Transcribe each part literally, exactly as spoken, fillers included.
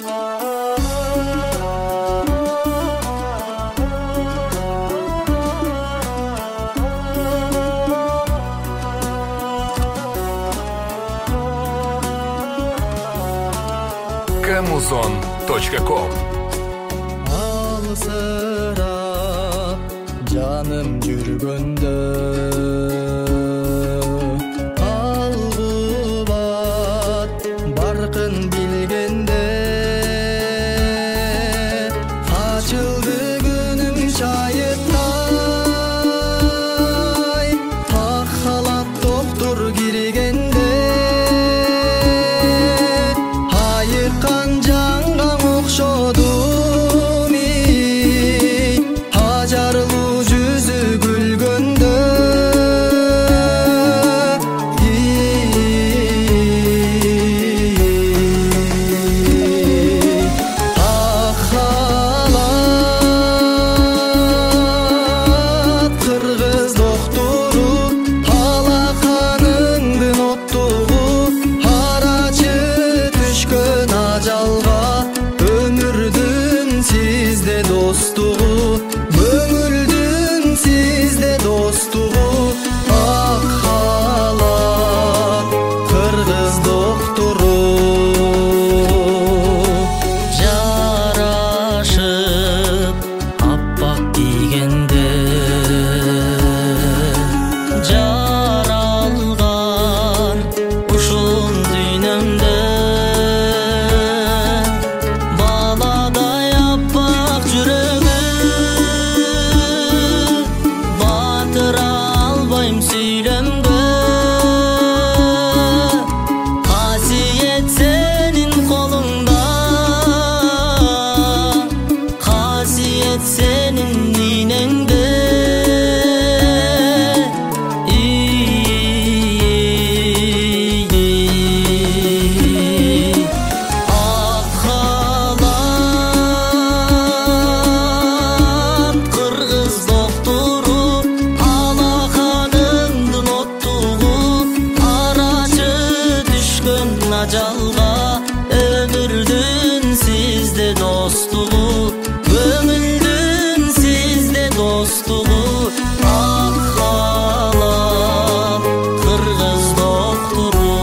камузон точка ком. Алысыраак жаным жүргөндө алгыбат баркын билгенде ачылды күнүм чайыттай так халат доктор киргенде айыккан жанга окшодум ажарлуу жүзү күлгөндө ак халат кыргыз доктору алаканыңдын оттугу арачы түшкөн ажалга өмүрдүн сизде достугу көңүлдүн сизде достугу ак халат кыргыз доктору жарашып аппак кийгенде жаралган ушул дүйнөмдө баладай аппак жүрөгү батыра албайм сүйлөмгө касиет сенин колуңда касиет сенин ийнеңде ак халат кыргыз доктору алаканыңдын оттугу арачы түшкөн ажалга өмүрдүн сизде достугу көңүлдүн сизде достугу ак халат кыргыз доктору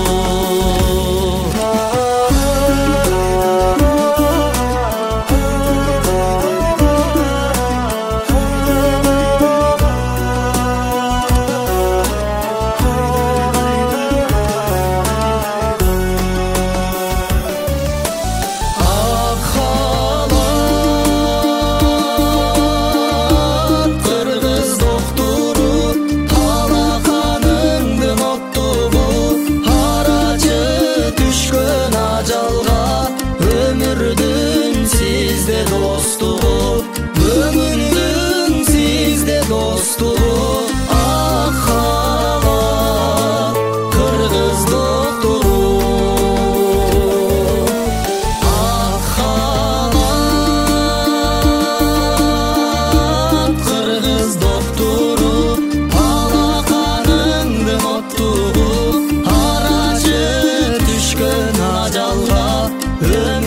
ак халат кыргыз доктору алаканыңдын оттугу арачы түшкөн ажалга өмүрдүн сизде достугу көңүлдүн сизде достугу ак халат кыргыз доктору ак халат кыргыз доктору алаканыңдын оттугу арачы түшкөн ажалга